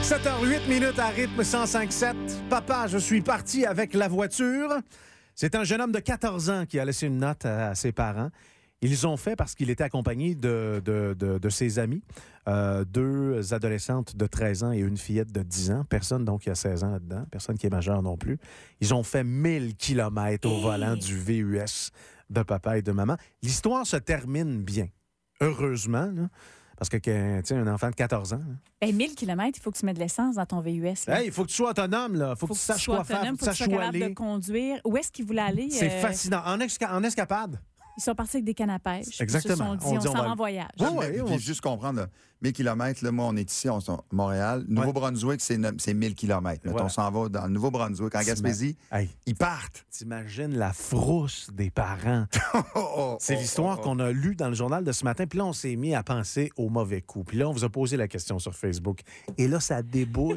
7h08 à rythme 105.7. Papa, je suis parti avec la voiture. C'est un jeune homme de 14 ans qui a laissé une note à ses parents. Ils ont fait parce qu'il était accompagné de ses amis. Deux adolescentes de 13 ans et une fillette de 10 ans. Personne donc qui a 16 ans là-dedans. Personne qui est majeur non plus. Ils ont fait 1000 kilomètres au volant du VUS de papa et de maman. L'histoire se termine bien. Heureusement, là. Parce que, tu sais, un enfant de 14 ans... Ben, 1000 km, il faut que tu mettes de l'essence dans ton VUS. Hey, il faut que tu sois autonome, là. Faut que tu saches quoi faire, faut que tu saches où aller. De conduire. Où est-ce qu'ils voulaient aller? C'est fascinant. En escapade. Ils sont partis avec des cannes à pêche. Exactement. Ils se sont dit, on s'en va en voyage. Puis juste comprendre, là, 1000 km, là, moi, on est ici, on est à Montréal. Nouveau-Brunswick, c'est 1000 km. Voilà. On s'en va dans le Nouveau-Brunswick, en Gaspésie. Ils partent. T'imagines la frousse des parents. C'est l'histoire qu'on a lue dans le journal de ce matin. Puis là, on s'est mis à penser au mauvais coup. Puis là, on vous a posé la question sur Facebook. Et là, ça déboule.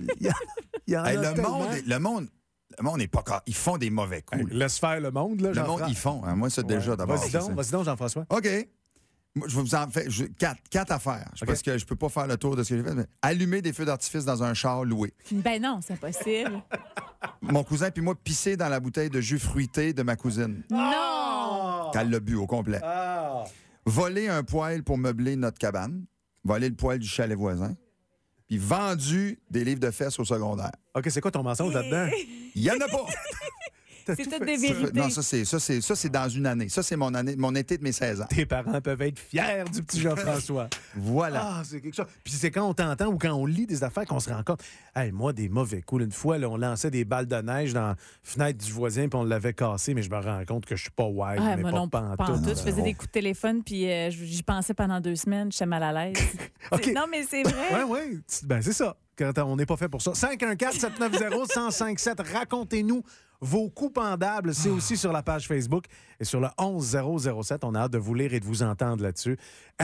Le monde n'est pas... Ils font des mauvais coups. Hey, laisse faire le monde, là, Jean-François. Le monde, ils font. Hein, moi, c'est déjà d'abord. Vas-y donc, Jean-François. OK. Moi, je vais vous en faire quatre affaires. Parce que je ne peux pas faire le tour de ce que j'ai fait. Mais allumer des feux d'artifice dans un char loué. Ben non, c'est impossible. Mon cousin puis moi pisser dans la bouteille de jus fruité de ma cousine. Non! Qu'elle l'a bu au complet. Voler un poêle pour meubler notre cabane. Voler le poêle du chalet voisin. Puis vendu des livres de fesses au secondaire. OK, c'est quoi ton mensonge là-dedans? Il n'y en a pas! C'est toutes des vérités. Non, ça, c'est dans une année. Ça, c'est mon été de mes 16 ans. Tes parents peuvent être fiers du petit Jean-François. Voilà. Ah, c'est quelque chose. Puis c'est quand on t'entend ou quand on lit des affaires qu'on se rend compte. Hey, moi, des mauvais coups. Une fois, là, on lançait des balles de neige dans la fenêtre du voisin puis on l'avait cassé, mais je me rends compte que je suis pas wild, mais moi pas non, pantoute. Je faisais des coups de téléphone puis j'y pensais pendant 2 semaines. J'étais mal à l'aise. Okay. Non, mais c'est vrai. Oui. Ben, c'est ça. Quand on n'est pas fait pour ça. 514-790-1057. Racontez-nous vos coups pendables. C'est aussi sur la page Facebook et sur le 11007. On a hâte de vous lire et de vous entendre là-dessus.